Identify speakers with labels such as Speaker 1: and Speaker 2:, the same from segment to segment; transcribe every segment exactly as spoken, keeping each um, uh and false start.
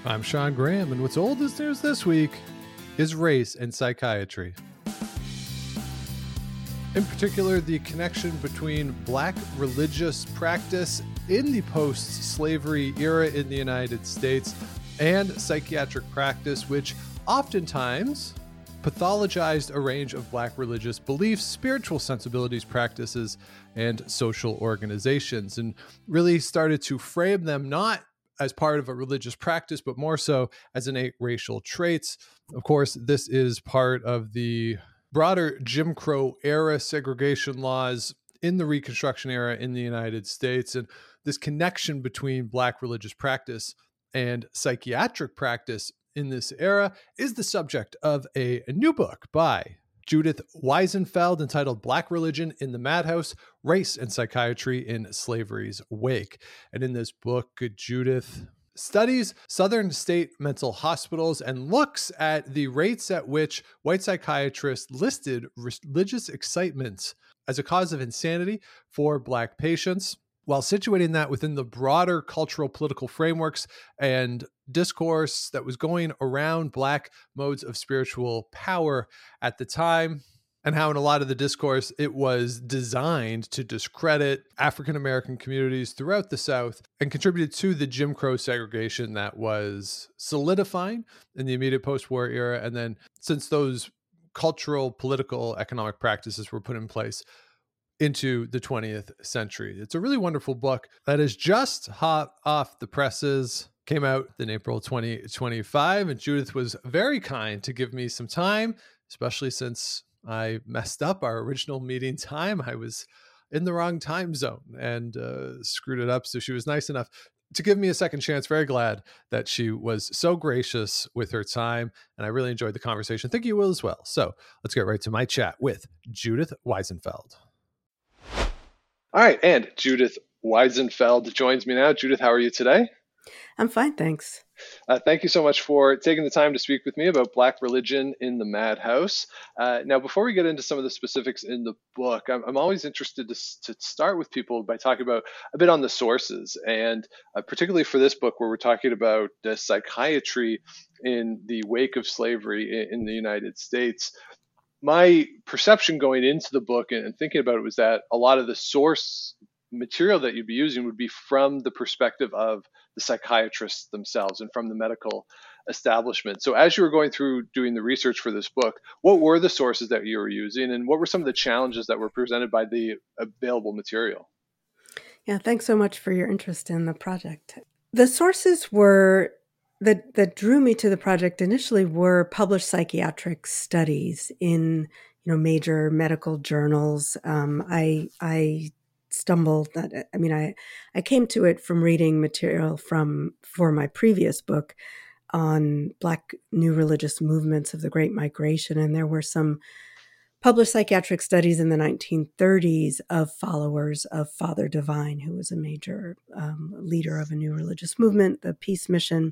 Speaker 1: I'm Sean Graham, and what's old as news this week is race and psychiatry. In particular, the connection between Black religious practice in the post-slavery era in the United States and psychiatric practice, which oftentimes pathologized a range of Black religious beliefs, spiritual sensibilities, practices, and social organizations, and really started to frame them not as part of a religious practice, but more so as innate racial traits. Of course, this is part of the broader Jim Crow era segregation laws in the Reconstruction era in the United States. And this connection between Black religious practice and psychiatric practice in this era is the subject of a, a new book by Judith Wiesenfeld entitled Black Religion in the Madhouse, Race and Psychiatry in Slavery's Wake. And in this book, Judith studies Southern state mental hospitals and looks at the rates at which white psychiatrists listed religious excitement as a cause of insanity for Black patients, while situating that within the broader cultural political frameworks and discourse that was going around Black modes of spiritual power at the time, and how in a lot of the discourse it was designed to discredit African-American communities throughout the South and contributed to the Jim Crow segregation that was solidifying in the immediate post-war era. And then since those cultural, political, economic practices were put in place into the twentieth century. It's a really wonderful book that is just hot off the presses. Came out in April twenty twenty-five, and Judith was very kind to give me some time, especially since I messed up our original meeting time. I was in the wrong time zone and uh, screwed it up. So she was nice enough to give me a second chance. Very glad that she was so gracious with her time, and I really enjoyed the conversation. Think you will as well. So let's get right to my chat with Judith Wiesenfeld. All right, and Judith Wiesenfeld joins me now. Judith, how are you today?
Speaker 2: I'm fine, thanks.
Speaker 1: Uh, thank you so much for taking the time to speak with me about Black religion in the Madhouse. Uh, now, before we get into some of the specifics in the book, I'm, I'm always interested to, to start with people by talking about a bit on the sources, and uh, particularly for this book where we're talking about uh, psychiatry in the wake of slavery in, in the United States. My perception going into the book and thinking about it was that a lot of the source material that you'd be using would be from the perspective of the psychiatrists themselves and from the medical establishment. So as you were going through doing the research for this book, what were the sources that you were using, and what were some of the challenges that were presented by the available material?
Speaker 2: Yeah, thanks so much for your interest in the project. The sources were that that drew me to the project initially were published psychiatric studies in, you know, major medical journals. Um, I I stumbled that I mean I I came to it from reading material from for my previous book on Black new religious movements of the Great Migration, and there were some published psychiatric studies in the nineteen thirties of followers of Father Divine, who was a major um, leader of a new religious movement, the Peace Mission.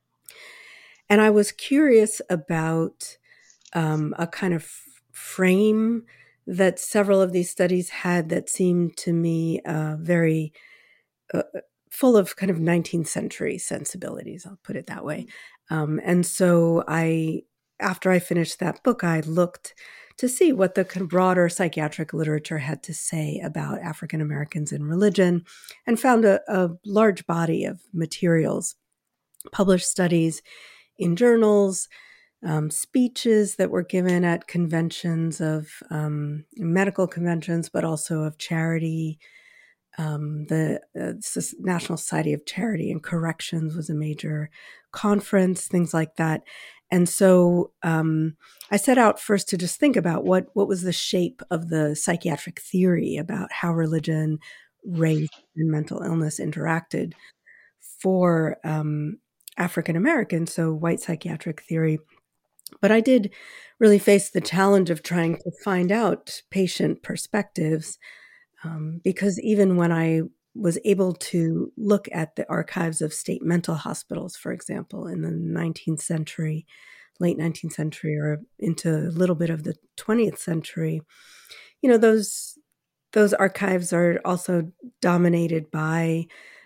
Speaker 2: And I was curious about um, a kind of frame that several of these studies had that seemed to me uh, very uh, full of kind of nineteenth century sensibilities, I'll put it that way. Um, and so I, after I finished that book, I looked to see what the kind of broader psychiatric literature had to say about African Americans in religion, and found a, a large body of materials, published studies in journals, um, speeches that were given at conventions of um, medical conventions, but also of charity. Um, the uh, National Society of Charity and Corrections was a major conference, things like that. And so um, I set out first to just think about what, what was the shape of the psychiatric theory about how religion, race, and mental illness interacted for um, African Americans, so white psychiatric theory. But I did really face the challenge of trying to find out patient perspectives, um, because even when I was able to look at the archives of state mental hospitals, for example, in the nineteenth century, late nineteenth century, or into a little bit of the twentieth century, you know, those those archives are also dominated by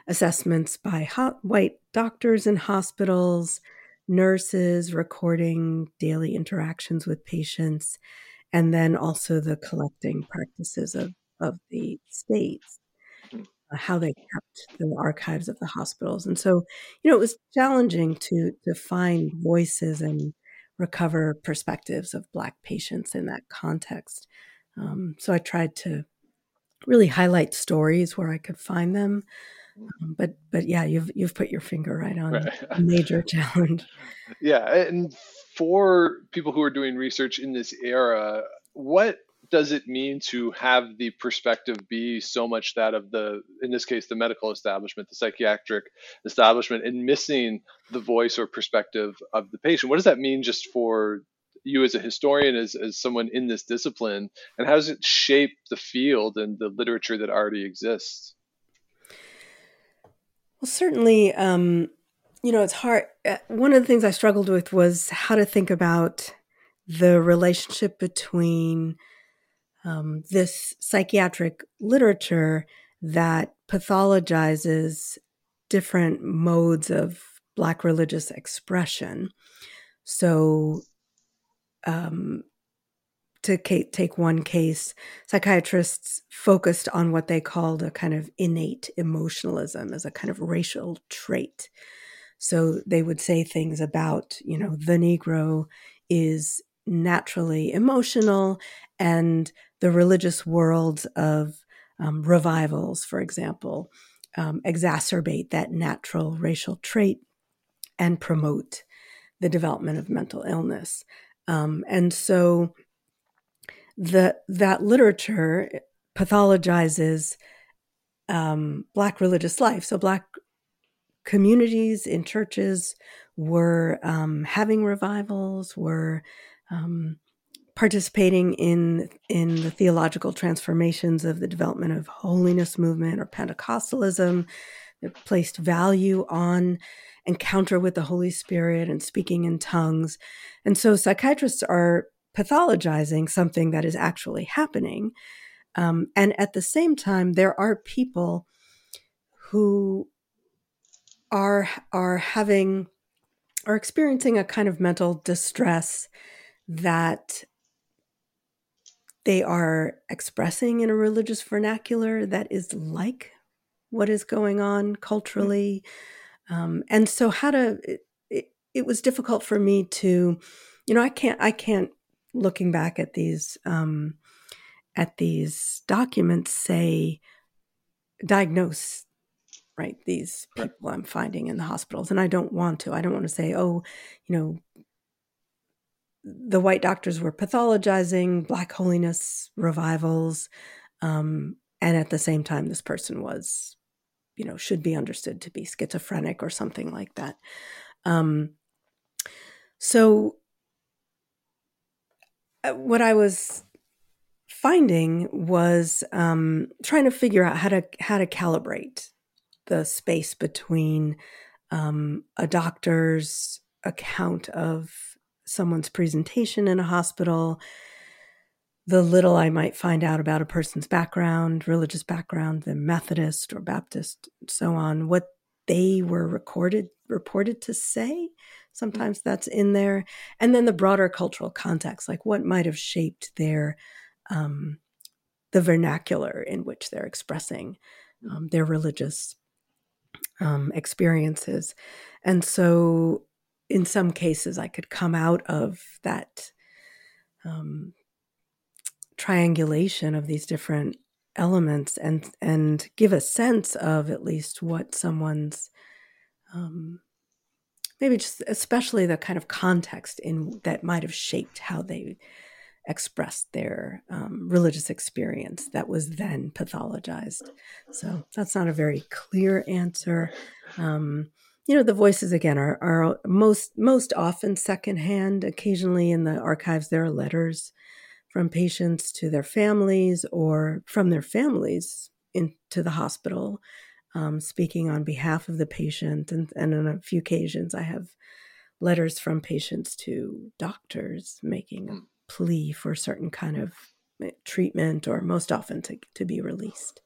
Speaker 2: assessments by ho- white doctors in hospitals, nurses recording daily interactions with patients, and then also the collecting practices of, of the states, uh, how they kept the archives of the hospitals. And so, you know, it was challenging to to find voices and recover perspectives of Black patients in that context. Um, so I tried to really highlight stories where I could find them. Um, but but yeah, you've you've put your finger right on
Speaker 1: Right.
Speaker 2: a major challenge.
Speaker 1: Yeah, and for people who are doing research in this era, what does it mean to have the perspective be so much that of the, in this case, the medical establishment, the psychiatric establishment, and missing the voice or perspective of the patient? What does that mean just for you as a historian, as, as someone in this discipline, and how does it shape the field and the literature that already exists?
Speaker 2: Well, certainly, um, you know, it's hard. uh, One of the things I struggled with was how to think about the relationship between um, this psychiatric literature that pathologizes different modes of Black religious expression. So, um, to ca- take one case, psychiatrists focused on what they called a kind of innate emotionalism as a kind of racial trait. So they would say things about, you know, the Negro is naturally emotional, and the religious worlds of um, revivals, for example, um, exacerbate that natural racial trait and promote the development of mental illness. Um, and so the that literature pathologizes um, Black religious life. So Black communities in churches were um, having revivals, were um, participating in in the theological transformations of the development of holiness movement or Pentecostalism, that placed value on encounter with the Holy Spirit and speaking in tongues. And so psychiatrists are pathologizing something that is actually happening. Um, and at the same time, there are people who are are having are experiencing a kind of mental distress that they are expressing in a religious vernacular that is like what is going on culturally. Um, and so how to it, it, it was difficult for me to, you know, I can't I can't looking back at these um, at these documents say diagnose right these
Speaker 1: Right.
Speaker 2: people I'm finding in the hospitals, and I don't want to. I don't want to say, oh, you know, the white doctors were pathologizing Black holiness revivals, um, and at the same time, this person was, you know, should be understood to be schizophrenic or something like that. Um, so, uh, what I was finding was um, trying to figure out how to how to calibrate the space between um, a doctor's account of someone's presentation in a hospital, the little I might find out about a person's background, religious background, the Methodist or Baptist, and so on, what they were recorded, reported to say. Sometimes that's in there. And then the broader cultural context, like what might have shaped their, um, the vernacular in which they're expressing um, their religious um, experiences. And so in some cases, I could come out of that um, triangulation of these different elements and and give a sense of at least what someone's um, maybe just especially the kind of context in that might have shaped how they expressed their um, religious experience that was then pathologized. So that's not a very clear answer. Um, you know, the voices again are, are most most often secondhand. Occasionally in the archives there are letters from patients to their families or from their families into the hospital, um, speaking on behalf of the patient. And, and on a few occasions, I have letters from patients to doctors making a plea for a certain kind of treatment or most often to, to be released.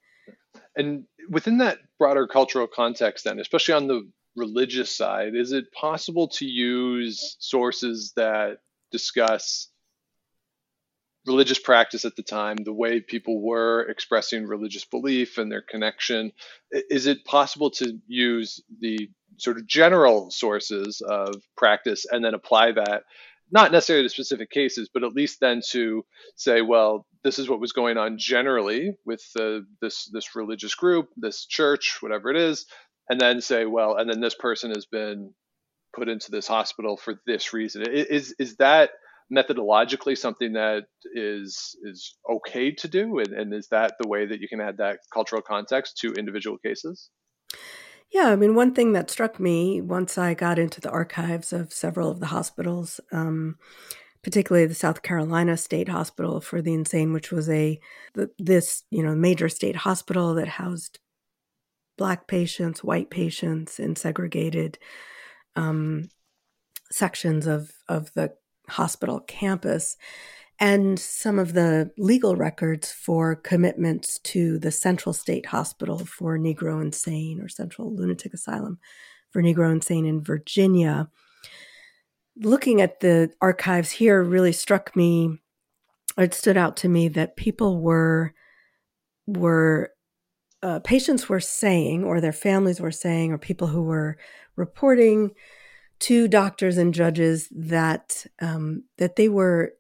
Speaker 1: And within that broader cultural context, then, especially on the religious side, is it possible to use sources that discuss religious practice at the time, the way people were expressing religious belief and their connection? Is it possible to use the sort of general sources of practice and then apply that, not necessarily to specific cases, but at least then to say, well, this is what was going on generally with the, this this religious group, this church, whatever it is, and then say, well, and then this person has been put into this hospital for this reason. Is is that methodologically something that is is okay to do, and, and is that the way that you can add that cultural context to individual cases?
Speaker 2: Yeah, I mean, one thing that struck me once I got into the archives of several of the hospitals, um, particularly the South Carolina State Hospital for the Insane, which was a th- this you know major state hospital that housed Black patients, white patients in segregated um, sections of of the hospital campus, and some of the legal records for commitments to the Central State Hospital for Negro Insane, or Central Lunatic Asylum for Negro Insane in Virginia. Looking at the archives here really struck me, it stood out to me that people were were uh, patients were saying, or their families were saying, or people who were reporting to doctors and judges that um, that they were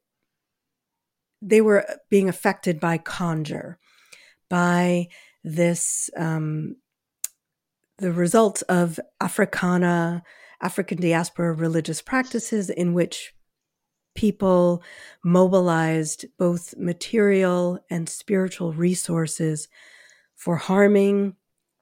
Speaker 2: they were being affected by conjure, by this um, the results of Africana, African diaspora religious practices in which people mobilized both material and spiritual resources for harming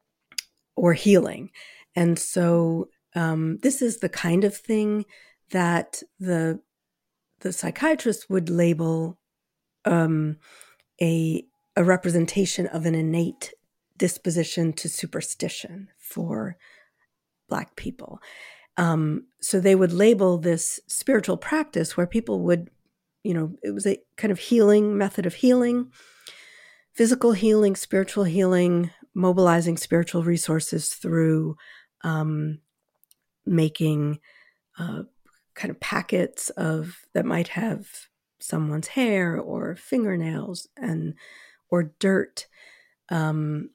Speaker 2: or healing. And so um, this is the kind of thing that the the psychiatrist would label um, a a representation of an innate disposition to superstition for Black people. Um, so they would label this spiritual practice where people would, you know, it was a kind of healing method of healing, physical healing, spiritual healing, mobilizing spiritual resources through um, making uh, kind of packets of that might have someone's hair or fingernails and or dirt, um,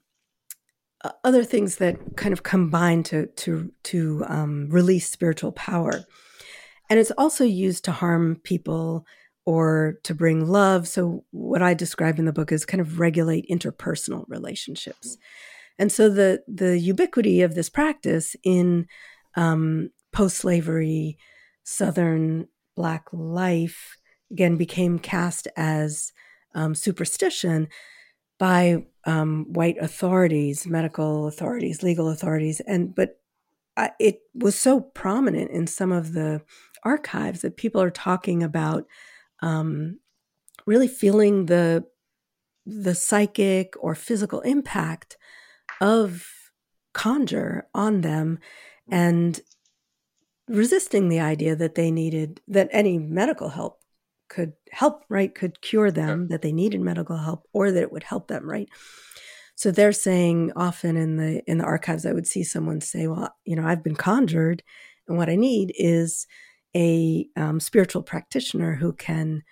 Speaker 2: other things that kind of combine to to to um, release spiritual power. And it's also used to harm people or to bring love. So what I describe in the book is kind of regulate interpersonal relationships. And so the the ubiquity of this practice in um, post-slavery Southern Black life, again, became cast as um, superstition by um, white authorities, medical authorities, legal authorities. And but I, it was so prominent in some of the archives that people are talking about um, really feeling the the psychic or physical impact of conjure on them, and resisting the idea that they needed, that any medical help could help, right, could cure them, that they needed medical help, or that it would help them, right? So they're saying often in the in the archives, I would see someone say, well, you know, I've been conjured, and what I need is a um, spiritual practitioner who can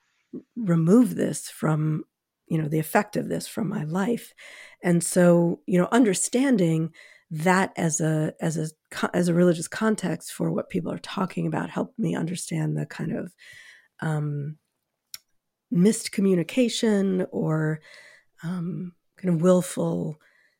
Speaker 2: remove this from, you know, the effect of this from my life. And so, you know, understanding that as a as a as a religious context for what people are talking about helped me understand the kind of um, missed communication or um, kind of willful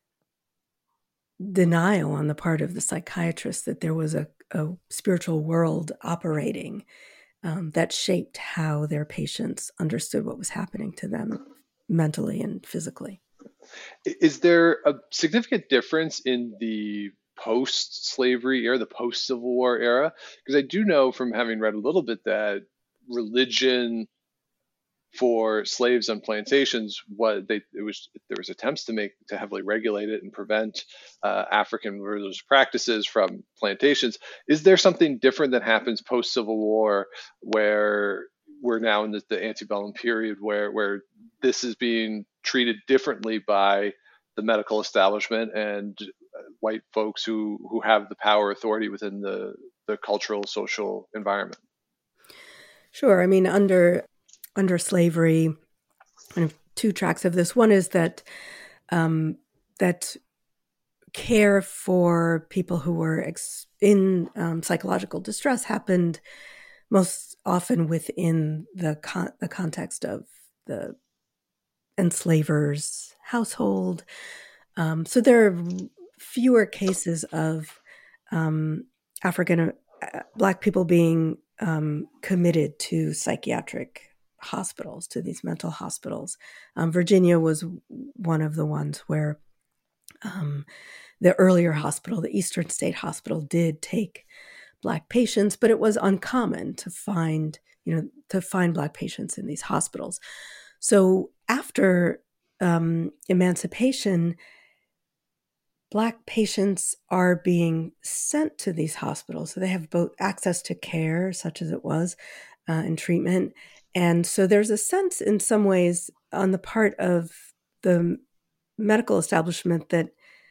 Speaker 2: denial on the part of the psychiatrist that there was a, a spiritual world operating um, that shaped how their patients understood what was happening to them mentally and physically.
Speaker 1: Is there a significant difference in the post-slavery era, the post-Civil War era? Because I do know from having read a little bit that religion for slaves on plantations, what they it was there was attempts to make to heavily regulate it and prevent uh, African religious practices from plantations. Is there something different that happens post Civil War, where we're now in the, the antebellum period, where where this is being treated differently by the medical establishment and white folks who, who have the power authority within the, the cultural, social environment.
Speaker 2: Sure. I mean, under under slavery, kind of two tracks of this. One is that um, that care for people who were ex- in um, psychological distress happened most often within the con- the context of the enslaver's household. Um, so there are fewer cases of um, African uh, Black people being um, committed to psychiatric hospitals, to these mental hospitals. Um, Virginia was one of the ones where um, the earlier hospital, the Eastern State Hospital, did take Black patients, but it was uncommon to find, you know, to find Black patients in these hospitals. So after um, emancipation, Black patients are being sent to these hospitals. So they have both access to care, such as it was, uh, and treatment. And so there's a sense in some ways on the part of the medical establishment that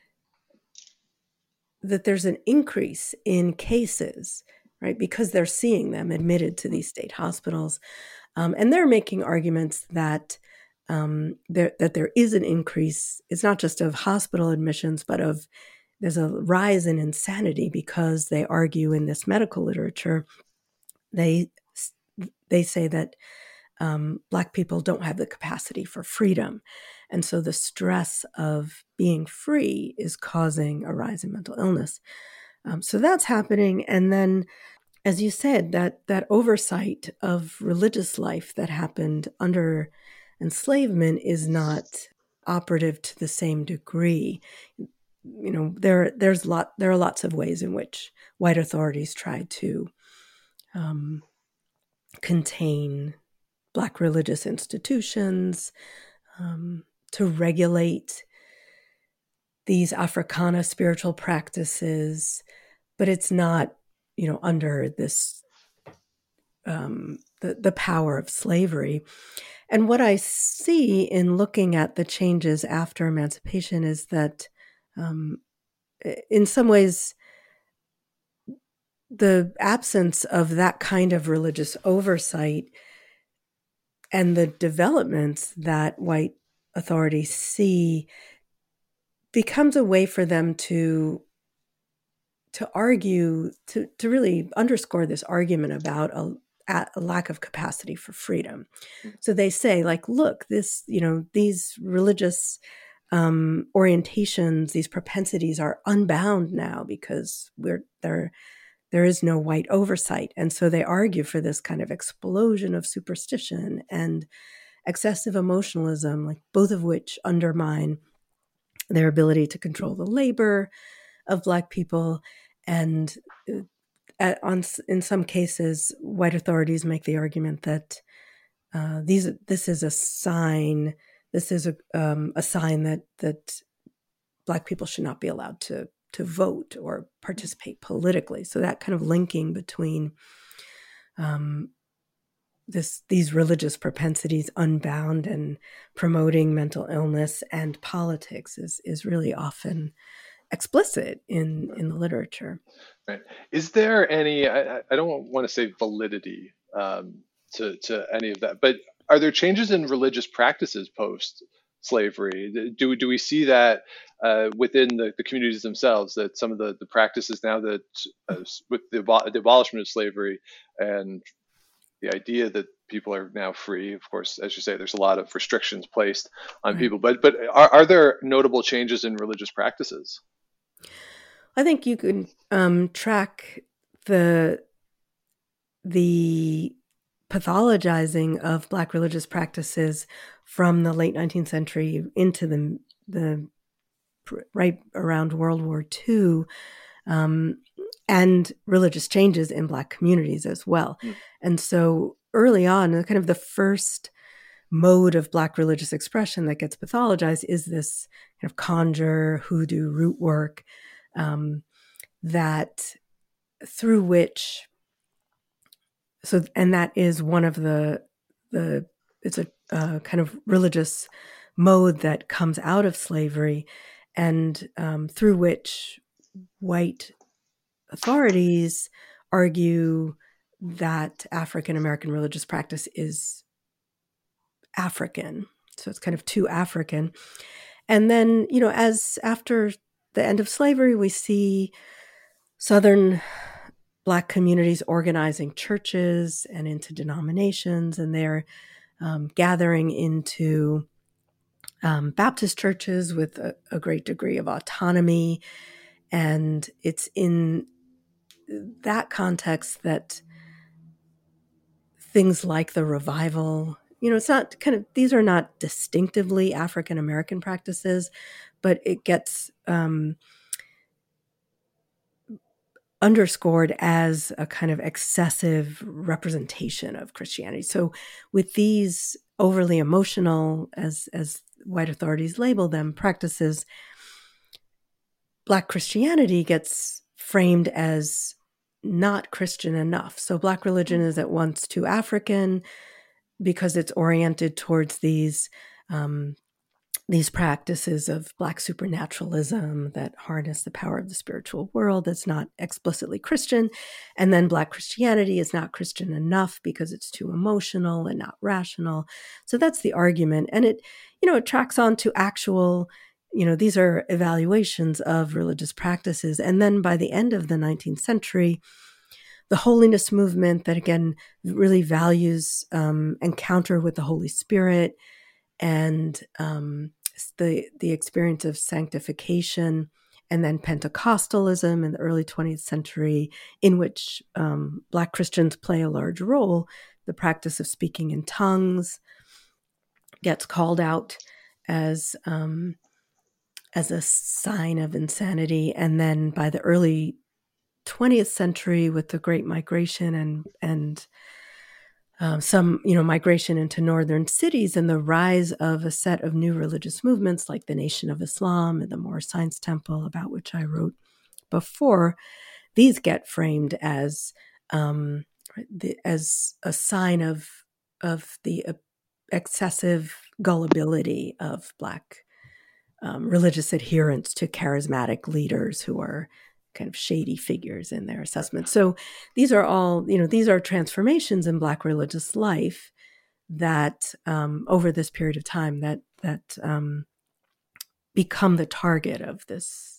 Speaker 2: that there's an increase in cases, right? Because they're seeing them admitted to these state hospitals. Um, and they're making arguments that um, there, that there is an increase. It's not just of hospital admissions, but of there's a rise in insanity because they argue in this medical literature, they they say that um, Black people don't have the capacity for freedom. And so the stress of being free is causing a rise in mental illness. Um, so that's happening. And then, as you said, that that oversight of religious life that happened under enslavement is not operative to the same degree. You know, there there's lot there are lots of ways in which white authorities try to um, contain Black religious institutions, um, to regulate these Africana spiritual practices, but it's not, you know, under this um, the the power of slavery. And what I see in looking at the changes after emancipation is that, um, in some ways, the absence of that kind of religious oversight and the developments that white authorities see becomes a way for them to to argue, to, to really underscore this argument about a, a lack of capacity for freedom. So they say, like, look, this, you know, these religious um, orientations, these propensities are unbound now because we're there. There is no white oversight. And so they argue for this kind of explosion of superstition and excessive emotionalism, like both of which undermine their ability to control the labor of Black people. And at, on, in some cases, white authorities make the argument that uh, these this is a sign, this is a, um, a sign that that Black people should not be allowed to to vote or participate politically. So that kind of linking between um, this these religious propensities unbound and promoting mental illness and politics is is really often explicit in in the literature.
Speaker 1: Right. Is there any, I, I don't want to say validity um, to, to any of that, but are there changes in religious practices post slavery? Do, do we see that uh, within the, the communities themselves, that some of the, the practices now that uh, with the, the abolishment of slavery and the idea that people are now free, of course, as you say, there's a lot of restrictions placed on
Speaker 2: Right.
Speaker 1: people, but, but are, are there notable changes in religious practices?
Speaker 2: I think you could um, track the the pathologizing of Black religious practices from the late nineteenth century into the the right around World War Two, um, and religious changes in Black communities as well. Mm. And so early on, kind of the first mode of Black religious expression that gets pathologized is this kind of conjure, hoodoo, root work, um, that through which, so, and that is one of the, the it's a uh, kind of religious mode that comes out of slavery and um, through which white authorities argue that African American religious practice is African. So it's kind of too African. And then, you know, as after the end of slavery, we see Southern Black communities organizing churches and into denominations, and they're um, gathering into um, Baptist churches with a, a great degree of autonomy. And it's in that context that things like the revival, you know, it's not kind of, these are not distinctively African American practices, but it gets um, underscored as a kind of excessive representation of Christianity. So with these overly emotional, as as white authorities label them, practices, Black Christianity gets framed as not Christian enough. So Black religion is at once too African because it's oriented towards these um, these practices of Black supernaturalism that harness the power of the spiritual world that's not explicitly Christian. And then Black Christianity is not Christian enough because it's too emotional and not rational. So that's the argument. And it, you know, it tracks on to actual, you know, these are evaluations of religious practices. And then by the end of the nineteenth century, the holiness movement that, again, really values um, encounter with the Holy Spirit and um, the the experience of sanctification, and then Pentecostalism in the early twentieth century, in which um, Black Christians play a large role. The practice of speaking in tongues gets called out as um, as a sign of insanity, and then by the early twentieth century, with the Great Migration and and Um, some, you know, migration into northern cities and the rise of a set of new religious movements like the Nation of Islam and the Moorish Science Temple, about which I wrote before, these get framed as um, the, as a sign of of the uh, excessive gullibility of Black um, religious adherents to charismatic leaders who are kind of shady figures in their assessment. So these are all, you know, these are transformations in Black religious life that um, over this period of time that that um, become the target of this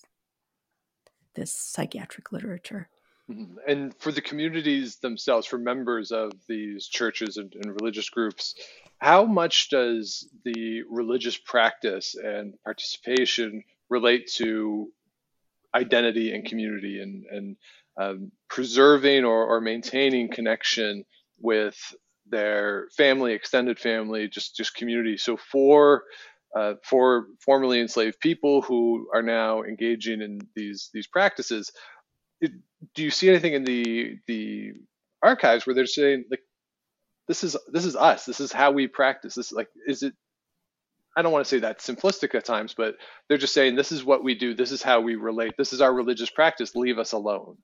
Speaker 2: this psychiatric literature.
Speaker 1: Mm-hmm. And for the communities themselves, for members of these churches and, and religious groups, how much does the religious practice and participation relate to identity and community and, and um, preserving or, or maintaining connection with their family, extended family, just, just community? So for uh, for formerly enslaved people who are now engaging in these these practices, it, do you see anything in the the archives where they're saying, like, this is this is us, this is how we practice this? Like, is it, I don't want to say that simplistic at times, but they're just saying, this is what we do, this is how we relate, this is our religious practice, leave us alone?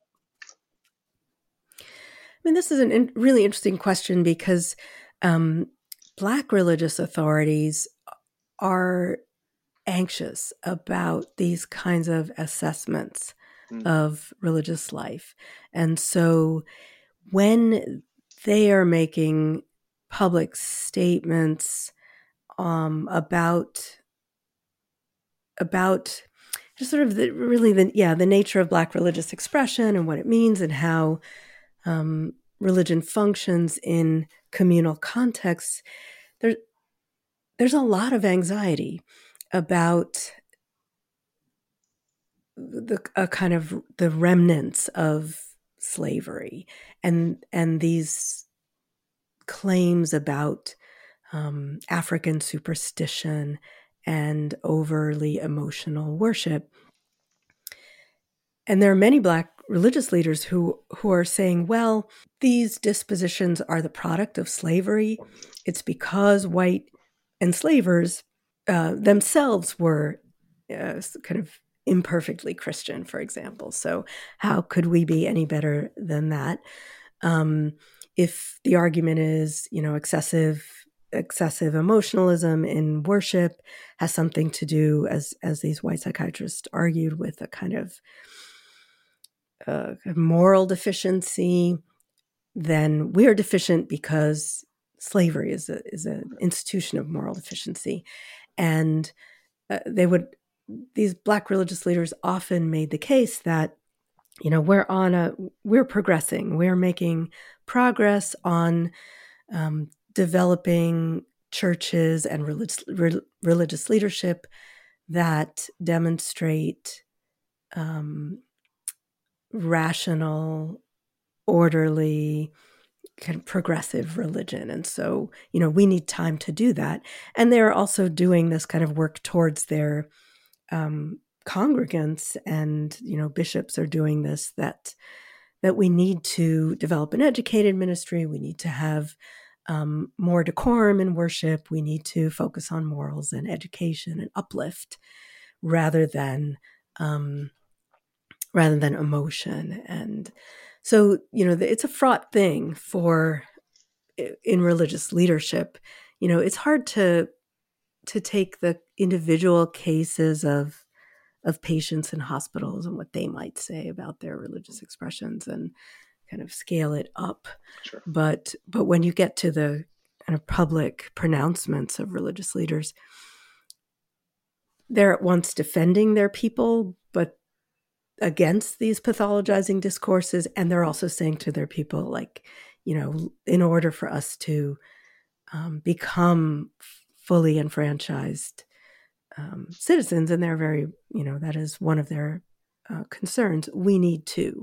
Speaker 2: I mean, this is a in, really interesting question because um, Black religious authorities are anxious about these kinds of assessments mm. of religious life. And so when they are making public statements um, about about just sort of the, really the yeah the nature of Black religious expression and what it means and how um, religion functions in communal contexts, there there's a lot of anxiety about the a kind of the remnants of slavery and and these claims about um, African superstition and overly emotional worship. And there are many Black religious leaders who who are saying, well, these dispositions are the product of slavery. It's because white enslavers uh, themselves were uh, kind of imperfectly Christian, for example. So how could we be any better than that? Um, if the argument is, you know, excessive excessive emotionalism in worship has something to do, as as these white psychiatrists argued, with a kind of uh, moral deficiency, then we are deficient because slavery is a is an institution of moral deficiency. And uh, they would these Black religious leaders often made the case that, you know, we're on a we're progressing, we're making progress on um, developing churches and religious re- religious leadership that demonstrate um, rational, orderly, kind of progressive religion. And so, you know, we need time to do that. And they're also doing this kind of work towards their um, congregants, and, you know, bishops are doing this, that that we need to develop an educated ministry. We need to have um, more decorum in worship. We need to focus on morals and education and uplift rather than um, rather than emotion. And so, you know, it's a fraught thing for in religious leadership. You know, it's hard to to take the individual cases of of patients in hospitals and what they might say about their religious expressions and kind of scale it up.
Speaker 1: Sure.
Speaker 2: But but when you get to the kind of public pronouncements of religious leaders, they're at once defending their people, but against these pathologizing discourses. And they're also saying to their people, like, you know, in order for us to um, become fully enfranchised um, citizens, and they're very, you know, that is one of their uh, concerns, we need to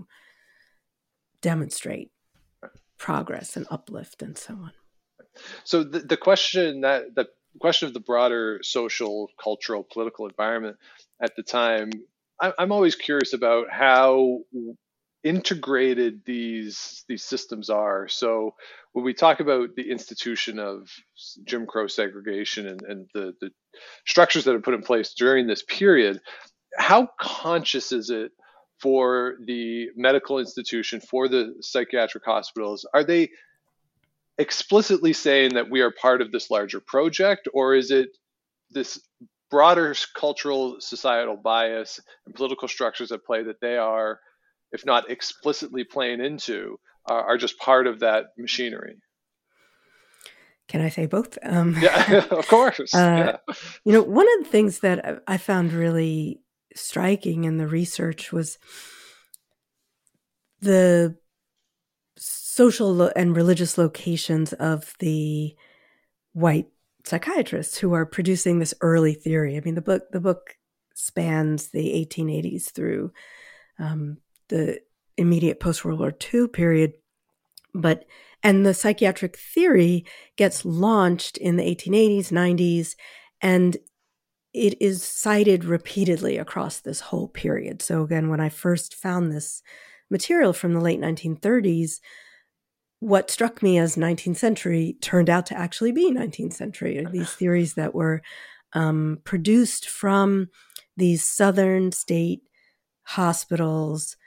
Speaker 2: demonstrate progress and uplift and so on.
Speaker 1: So the, the question that the question of the broader social, cultural, political environment at the time, I, I'm always curious about how integrated these these systems are. So when we talk about the institution of Jim Crow segregation and, and the, the structures that are put in place during this period, how conscious is it for the medical institution, for the psychiatric hospitals? Are they explicitly saying that we are part of this larger project, or is it this broader cultural, societal bias and political structures at play that they are, if not explicitly playing into, are, are just part of that machinery?
Speaker 2: Can I say both? Um,
Speaker 1: yeah, of course.
Speaker 2: uh,
Speaker 1: yeah.
Speaker 2: You know, one of the things that I found really striking in the research was the social and religious locations of the white psychiatrists who are producing this early theory. I mean, the book the book spans the eighteen eighties through um, the immediate post-World War Two period, but and the psychiatric theory gets launched in the eighteen eighties, nineties, and it is cited repeatedly across this whole period. So again, when I first found this material from the late nineteen thirties, what struck me as nineteenth century turned out to actually be nineteenth century. These theories that were um, produced from these southern state hospitals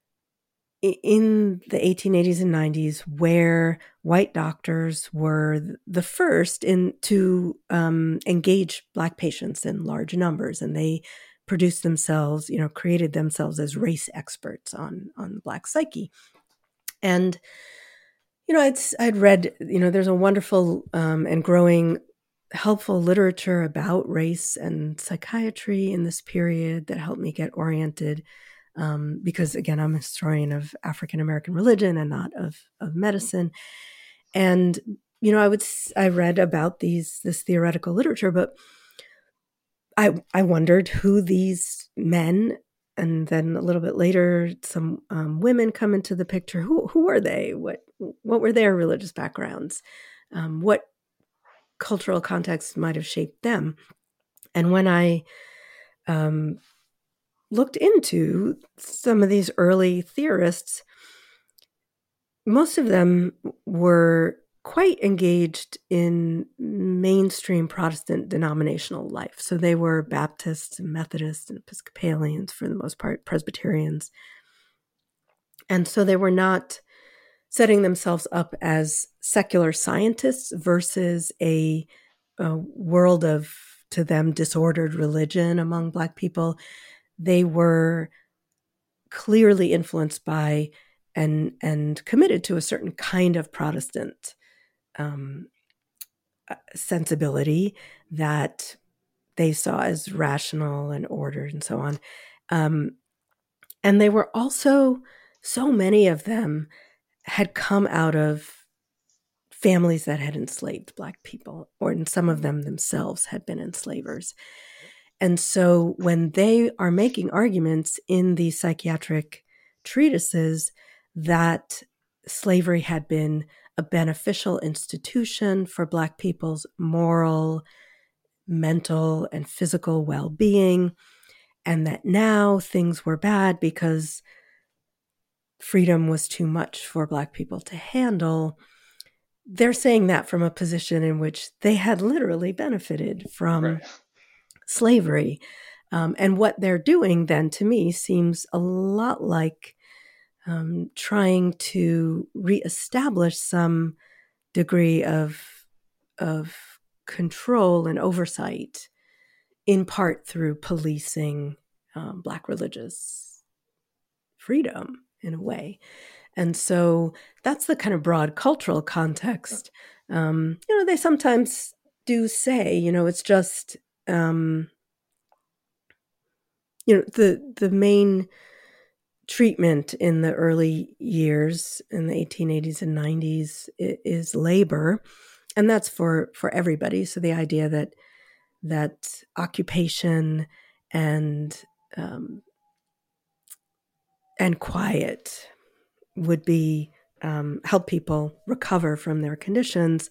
Speaker 2: in the eighteen eighties and nineties, where white doctors were the first in to um, engage Black patients in large numbers, and they produced themselves, you know, created themselves as race experts on on Black psyche. And you know, I'd I'd read, you know, there's a wonderful um, and growing helpful literature about race and psychiatry in this period that helped me get oriented. Um, because again, I'm a historian of African American religion and not of of medicine. And you know, I would I read about these this theoretical literature, but I I wondered who these men, and then a little bit later, some um, women come into the picture. Who who were they? What what were their religious backgrounds? Um, what cultural context might have shaped them? And when I um, looked into some of these early theorists, most of them were quite engaged in mainstream Protestant denominational life. So they were Baptists and Methodists and Episcopalians, for the most part, Presbyterians. And so they were not setting themselves up as secular scientists versus a, a world of, to them, disordered religion among Black people. They were clearly influenced by and and committed to a certain kind of Protestant um, sensibility that they saw as rational and ordered and so on. Um, and they were also, so many of them had come out of families that had enslaved Black people, or and some of them themselves had been enslavers. And so when they are making arguments in these psychiatric treatises that slavery had been a beneficial institution for Black people's moral, mental, and physical well-being, and that now things were bad because freedom was too much for Black people to handle, they're saying that from a position in which they had literally benefited from right. slavery. Um, and what they're doing then, to me, seems a lot like um, trying to reestablish some degree of, of control and oversight, in part through policing um, Black religious freedom in a way. And so that's the kind of broad cultural context. Um, you know, they sometimes do say, you know, it's just, um, you know, the the main treatment in the early years, in the eighteen eighties and nineties, is labor, and that's for for everybody. So the idea that that occupation and um, and quiet would be um, help people recover from their conditions.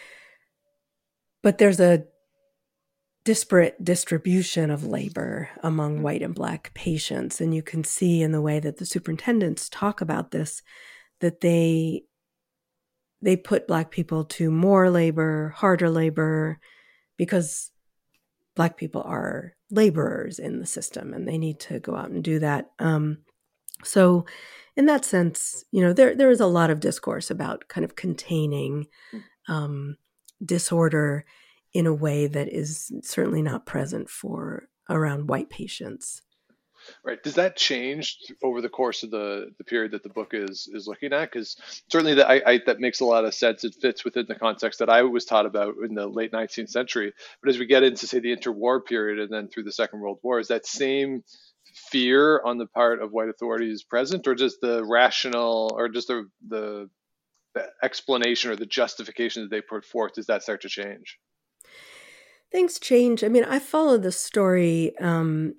Speaker 2: But there's a disparate distribution of labor among white and Black patients. And you can see in the way that the superintendents talk about this, that they they put Black people to more labor, harder labor, because Black people are laborers in the system and they need to go out and do that. Um, so in that sense, you know, there there is a lot of discourse about kind of containing um, disorder in a way that is certainly not present for around white patients.
Speaker 1: Right. Does that change over the course of the, the period that the book is is looking at? Because certainly that I, I, that makes a lot of sense. It fits within the context that I was taught about in the late nineteenth century. But as we get into, say, the interwar period and then through the Second World War, is that same fear on the part of white authorities present, or just the rational, or just the, the the explanation or the justification that they put forth, does that start to change?
Speaker 2: Things change. I mean, I follow the story um,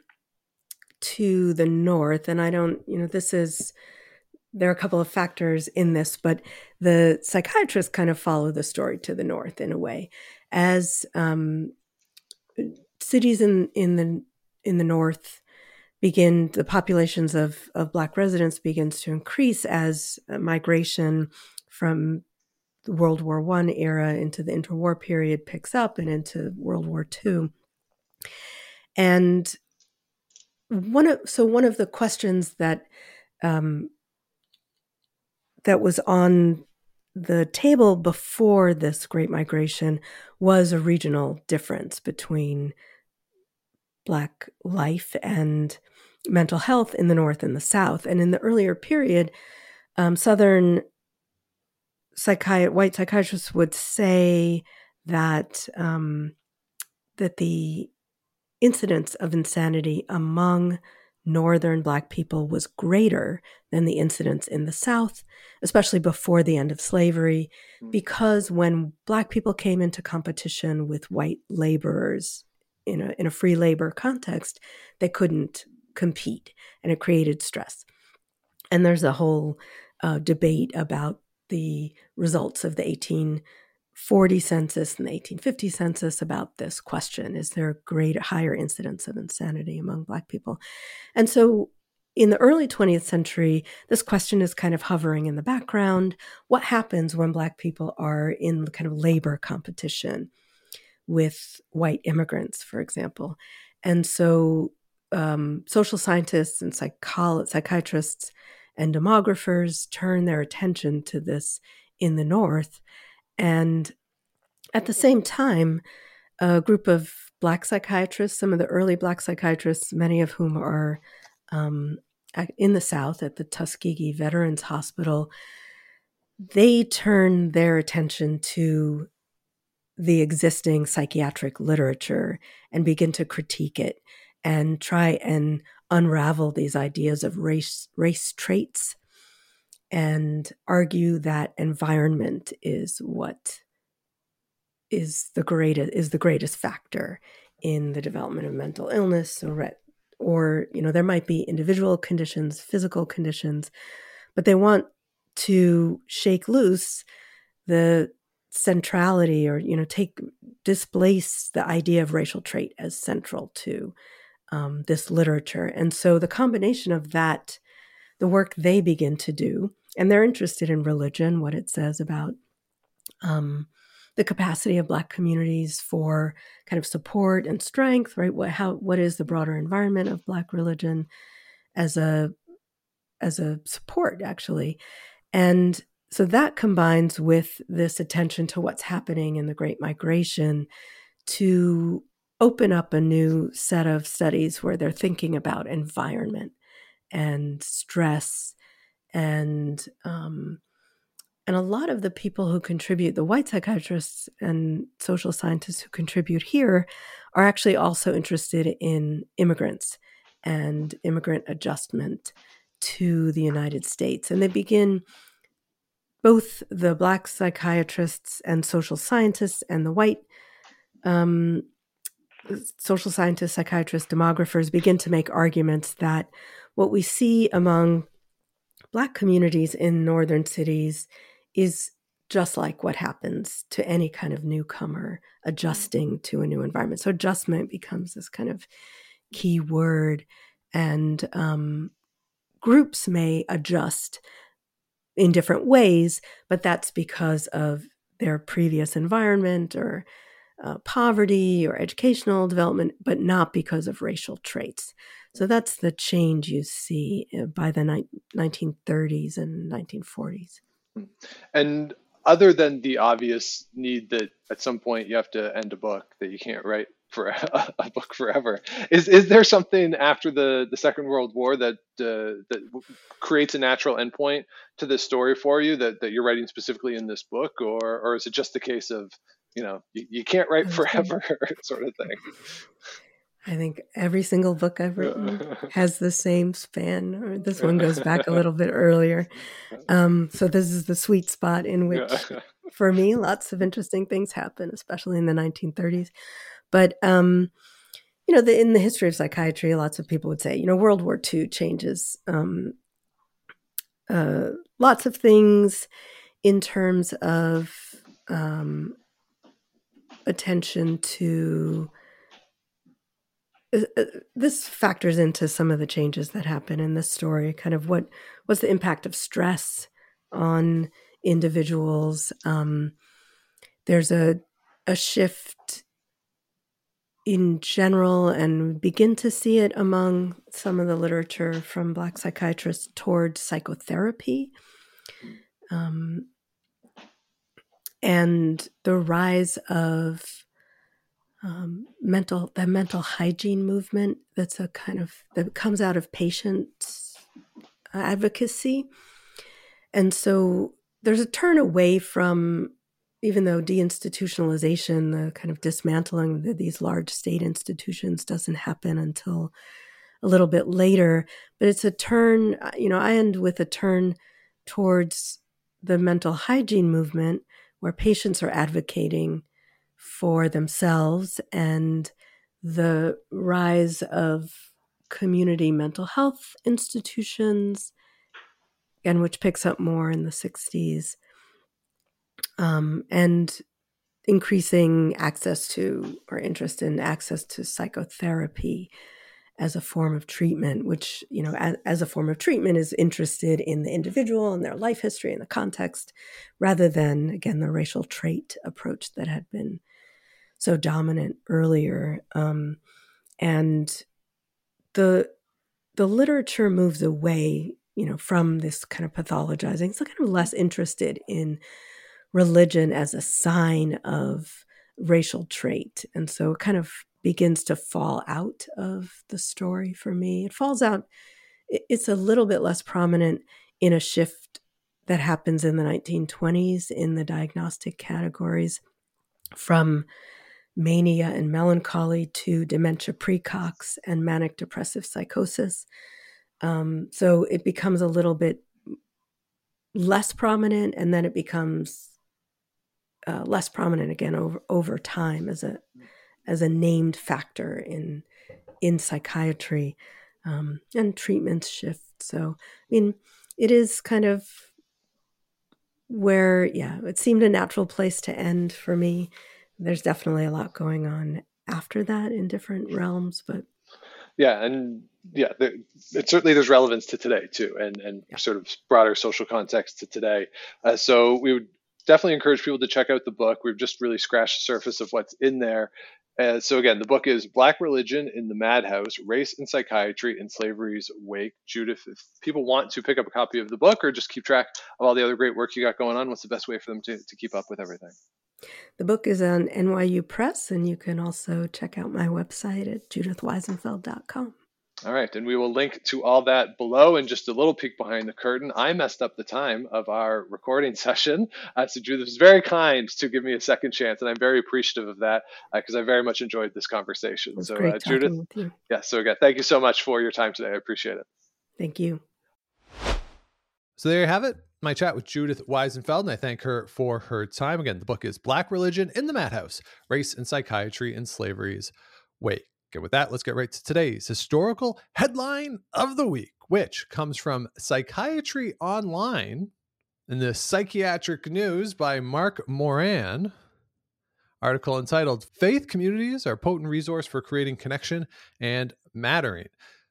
Speaker 2: to the north, and I don't, you know, this is, there are a couple of factors in this, but the psychiatrists kind of follow the story to the north in a way. As um, cities in, in the in the north begin, the populations of, of Black residents begins to increase as migration from the World War One era into the interwar period picks up and into World War Two. And one of so one of the questions that um, that was on the table before this Great Migration was a regional difference between Black life and mental health in the North and the South. And in the earlier period, um, Southern psychiat- white psychiatrists would say that um, that the incidence of insanity among Northern Black people was greater than the incidence in the South, especially before the end of slavery, because when Black people came into competition with white laborers in a in a free labor context, they couldn't compete, and it created stress. And there's a whole uh, debate about the results of the eighteen forty census and the eighteen fifty census about this question. Is there a greater, higher incidence of insanity among Black people? And so in the early twentieth century, this question is kind of hovering in the background. What happens when Black people are in the kind of labor competition with white immigrants, for example? And so um, social scientists and psycholo- psychiatrists and demographers turn their attention to this in the North. And at the same time, a group of Black psychiatrists, some of the early Black psychiatrists, many of whom are um, in the South at the Tuskegee Veterans Hospital, they turn their attention to the existing psychiatric literature and begin to critique it and try and unravel these ideas of race race traits and argue that environment is what is the greatest is the greatest factor in the development of mental illness, or, or you know, there might be individual conditions, physical conditions, but they want to shake loose the centrality, or, you know, take displace the idea of racial trait as central to um, this literature. And so the combination of that, the work they begin to do, and they're interested in religion, what it says about um, the capacity of Black communities for kind of support and strength, right? What how what is the broader environment of Black religion as a as a support, actually, and so that combines with this attention to what's happening in the Great Migration to open up a new set of studies where they're thinking about environment and stress and um, and a lot of the people who contribute, the white psychiatrists and social scientists who contribute here, are actually also interested in immigrants and immigrant adjustment to the United States. And they begin, both the Black psychiatrists and social scientists and the white um, social scientists, psychiatrists, demographers begin to make arguments that what we see among Black communities in northern cities is just like what happens to any kind of newcomer adjusting to a new environment. So adjustment becomes this kind of key word, and um, groups may adjust in different ways, but that's because of their previous environment or uh, poverty or educational development, but not because of racial traits. So that's the change you see by the ni- nineteen thirties and nineteen forties.
Speaker 1: And other than the obvious need that at some point you have to end a book, that you can't write for a, a book forever, is is there something after the, the Second World War that uh, that creates a natural endpoint to this story for you, that, that you're writing specifically in this book, or or is it just the case of, you know, you, you can't write forever sort of thing?
Speaker 2: I think every single book I've written has the same span, or this one goes back a little bit earlier. Um, so this is the sweet spot in which, for me, lots of interesting things happen, especially in the nineteen thirties. But, um, you know, the, in the history of psychiatry, lots of people would say, you know, World War Two changes um, uh, lots of things in terms of um, attention to this factors into some of the changes that happen in this story. Kind of what was the impact of stress on individuals? Um, there's a a shift in general, and we begin to see it among some of the literature from Black psychiatrists towards psychotherapy, um, and the rise of Um, mental, the mental hygiene movement. That's a kind of, that comes out of patient advocacy. And so there's a turn away from, even though deinstitutionalization, the kind of dismantling of these large state institutions doesn't happen until a little bit later, but it's a turn, you know, I end with a turn towards the mental hygiene movement, where patients are advocating for themselves, and the rise of community mental health institutions, and which picks up more in the sixties, um, and increasing access to, or interest in access to, psychotherapy as a form of treatment, which, you know, as, as a form of treatment is interested in the individual and their life history and the context, rather than, again, the racial trait approach that had been so dominant earlier. Um, and the the literature moves away you know, from this kind of pathologizing. So kind of less interested in religion as a sign of racial trait. And so it kind of begins to fall out of the story for me. It falls out, it's a little bit less prominent in a shift that happens in the nineteen twenties in the diagnostic categories from mania and melancholy to dementia precox and manic depressive psychosis. Um, so it becomes a little bit less prominent, and then it becomes uh, less prominent again over over time as a as a named factor in in psychiatry, um, and treatments shift. So, I mean, it is kind of where, yeah, it seemed a natural place to end for me. There's definitely a lot going on after that in different realms, but
Speaker 1: yeah, and yeah, there, it certainly there's relevance to today too, and and
Speaker 2: yeah.
Speaker 1: sort of broader social context to today. Uh, so we would definitely encourage people to check out the book. We've just really scratched the surface of what's in there. Uh, so again, the book is Black Religion in the Madhouse, Race and Psychiatry in Slavery's Wake. Judith, if people want to pick up a copy of the book or just keep track of all the other great work you got going on, what's the best way for them to, to keep up with everything?
Speaker 2: The book is on N Y U Press, and you can also check out my website at judith weisenfeld dot com.
Speaker 1: All right, and we will link to all that below. And just a little peek behind the curtain, I messed up the time of our recording session. Uh, so Judith was very kind to give me a second chance, and I'm very appreciative of that because uh, I very much enjoyed this conversation.
Speaker 2: It was
Speaker 1: so
Speaker 2: great
Speaker 1: uh,
Speaker 2: talking
Speaker 1: Judith,
Speaker 2: with you.
Speaker 1: Yeah, so again, thank you so much for your time today. I appreciate it.
Speaker 2: Thank you.
Speaker 1: So there you have it, my chat with Judith Weisenfeld, and I thank her for her time. Again, the book is Black Religion in the Madhouse, Race and Psychiatry in Slavery's Wake. Okay, with that, let's get right to today's historical headline of the week, which comes from Psychiatry Online in the Psychiatric News by Mark Moran. Article entitled, Faith Communities Are a Potent Resource for Creating Connection and Mattering.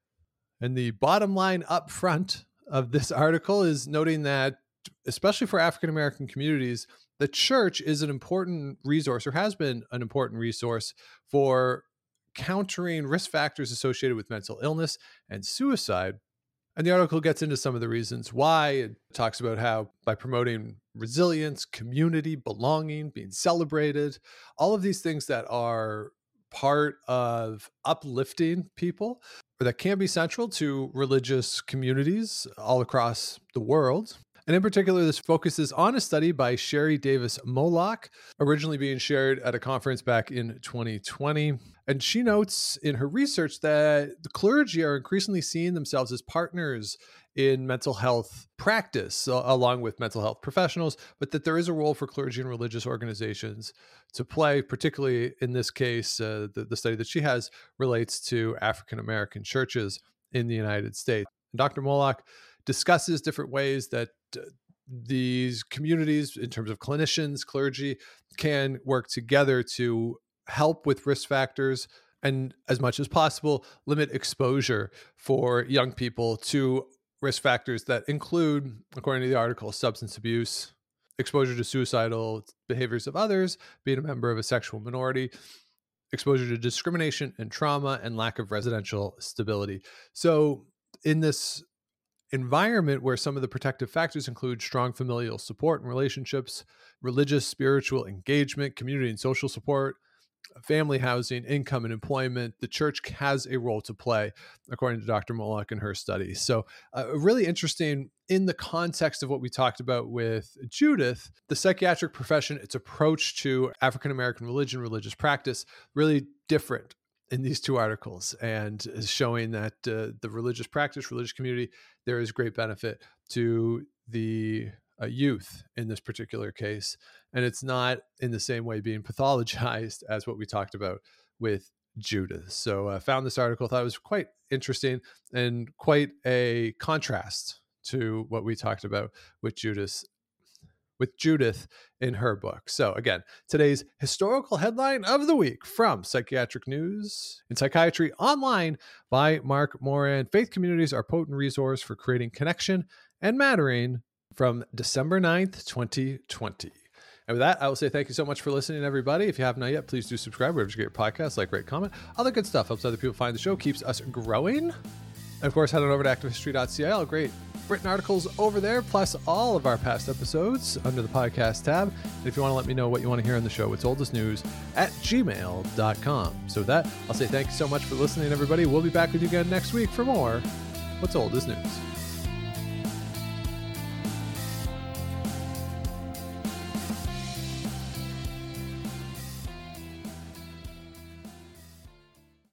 Speaker 1: And the bottom line up front of this article is noting that, especially for African-American communities, the church is an important resource, or has been an important resource, for countering risk factors associated with mental illness and suicide. And the article gets into some of the reasons why. It talks about how by promoting resilience, community, belonging, being celebrated, all of these things that are part of uplifting people, or that can be central to religious communities all across the world. And in particular, this focuses on a study by Sherry Davis Moloch, originally being shared at a conference back in twenty twenty. And she notes in her research that the clergy are increasingly seeing themselves as partners in mental health practice, uh, along with mental health professionals, but that there is a role for clergy and religious organizations to play, particularly in this case, uh, the, the study that she has relates to African-American churches in the United States. And Doctor Moloch discusses different ways that uh, these communities, in terms of clinicians, clergy, can work together to help with risk factors and, as much as possible, limit exposure for young people to risk factors that include, according to the article, substance abuse, exposure to suicidal behaviors of others, being a member of a sexual minority, exposure to discrimination and trauma, and lack of residential stability. So in this environment where some of the protective factors include strong familial support and relationships, religious, spiritual engagement, community and social support, family housing, income and employment, the church has a role to play, according to Doctor Moloch in her study. So uh, really interesting in the context of what we talked about with Judith, the psychiatric profession, its approach to African-American religion, religious practice, really different in these two articles, and is showing that uh, the religious practice, religious community, there is great benefit to the uh, youth in this particular case. And it's not in the same way being pathologized as what we talked about with Judith. So I uh, found this article, thought it was quite interesting and quite a contrast to what we talked about with Judith with Judith in her book. So again, today's historical headline of the week from Psychiatric News in Psychiatry Online by Mark Moran. Faith communities are a potent resource for creating connection and mattering, from December ninth, twenty twenty. And with that, I will say thank you so much for listening, everybody. If you have not yet, please do subscribe wherever you get your podcasts, like, rate, comment. All the good stuff helps other people find the show, keeps us growing. And of course, head on over to active history dot c a. All great written articles over there, plus all of our past episodes under the podcast tab. And if you want to let me know what you want to hear on the show, it's oldestnews at gmail dot com. So with that, I'll say thank you so much for listening, everybody. We'll be back with you again next week for more What's Oldest News.